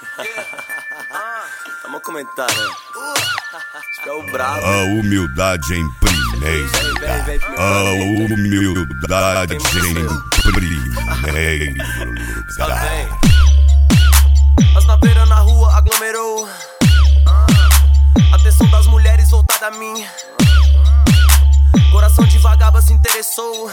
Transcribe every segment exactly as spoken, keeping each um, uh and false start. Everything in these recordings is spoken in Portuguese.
Vamos comentar, né? É o brabo. A humildade em primeiro. A humildade em primeiro. As naveiras na rua aglomerou. Atenção das mulheres voltada a mim. Coração de vagaba se interessou.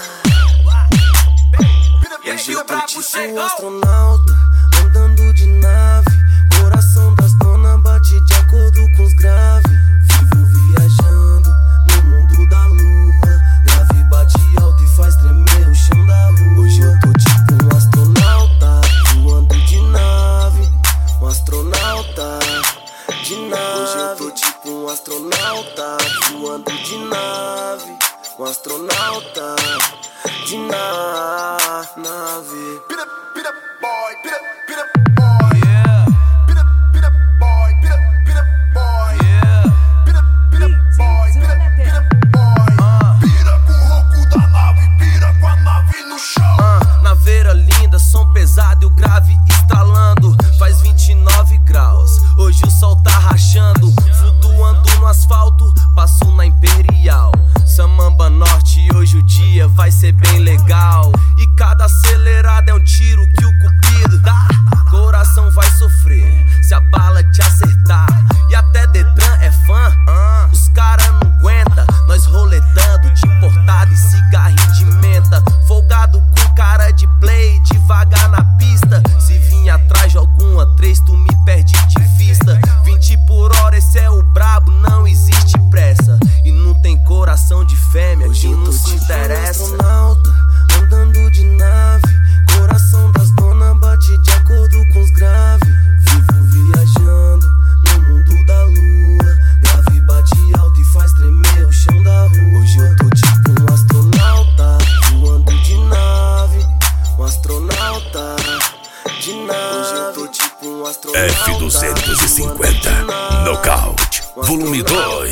Hoje eu tô tipo um astronauta, andando de nave. Coração das donas bate de acordo com os graves. Vivo viajando no mundo da lua. Grave bate alto e faz tremer o chão da rua. Hoje eu tô tipo um astronauta, voando de nave. Um astronauta de nave. Hoje eu tô tipo um astronauta, voando de nave. Um astronauta de na nave. Pira, pira, boy, pira, pira, boy. Yeah. Pira, pira, boy, pira, pira, boy. Yeah. Pira, pira, boy, pira, pira, boy. Uh. Pira com o ronco da nave, pira com a nave no chão. Uh. Naveira linda, som pesado e o grave estralando. Faz vinte e nove graus, hoje o sol tá rachando. Flutuando no asfalto, passo na Imperial. Samamba Norte, hoje o dia vai ser bem legal. E cada acelerada é um tiro que o cupido dá. Coração vai sofrer se a bala te acertar. E até Detran é fã, os cara não aguenta. Nós roletando de importado e cigarrinho de menta. Folgado com cara de play, devagar na pista. Se vir atrás de alguma três, tu me perde de vista. Vinte por hora, esse é o brabo, não existe pressa. E não tem coração de fêmea que não se interessa. Astronauta, andando de nave. Coração das donas bate de acordo com os graves. Vivo viajando no mundo da lua. Grave bate alto e faz tremer o chão da rua. Hoje eu tô tipo um astronauta, voando de nave. Um astronauta de nave. Hoje eu tô tipo um astronauta. F duzentos e cinquenta Nocaute Volume dois.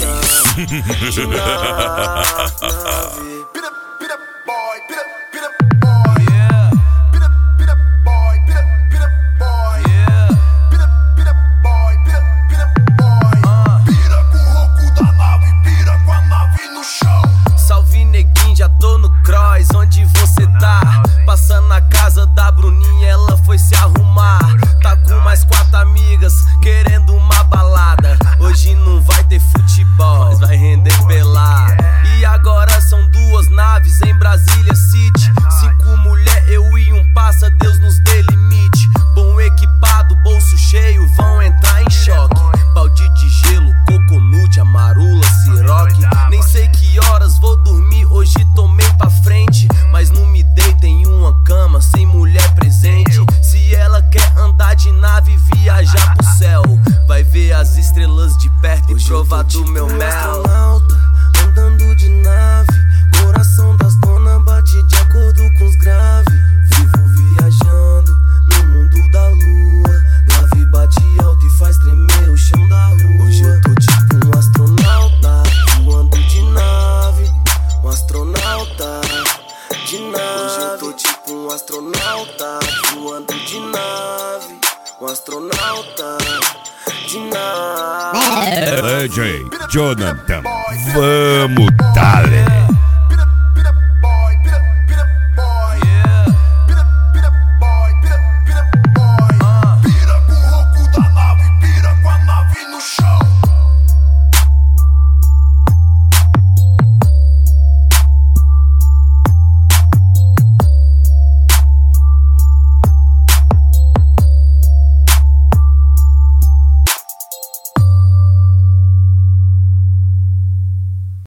Pira, pira, boy, pira, pira, boy. Yeah. Pira, pira, boy, pira, pira, boy. Yeah. Pira, pira, boy, pira, pira, boy. Uh. Pira com o ronco da nave, pira com a nave no chão. Salve neguinho, já tô no cross, onde você tá? Passando na casa da Bruninha, ela foi se arrumar. Tá com mais quatro amigas, querendo uma balada. Hoje não vai ter futebol, mas vai render pelada. E agora são duas naves em Brasília City. Cinco mulher, eu e um passa, Deus nos dê limite. Bom equipado, bolso cheio, vão entrar em choque. Balde de gelo, coconut, amarula, siroque. Nem sei que horas vou dormir, hoje tomei pra frente. Mas não me deitem em uma cama sem mulher presente. Se ela quer andar de nave e viajar pro céu, vai ver as estrelas de perto e provar do meu mel. Andando de nave, coração das donas bate de acordo com os graves. Vivo viajando no mundo da lua. Grave bate alto e faz tremer o chão da rua. Hoje eu tô tipo um astronauta, voando de nave. Um astronauta de nave. Hoje eu tô tipo um astronauta, voando de nave. Um astronauta de nave. D J Jonathan, vamos, Tale.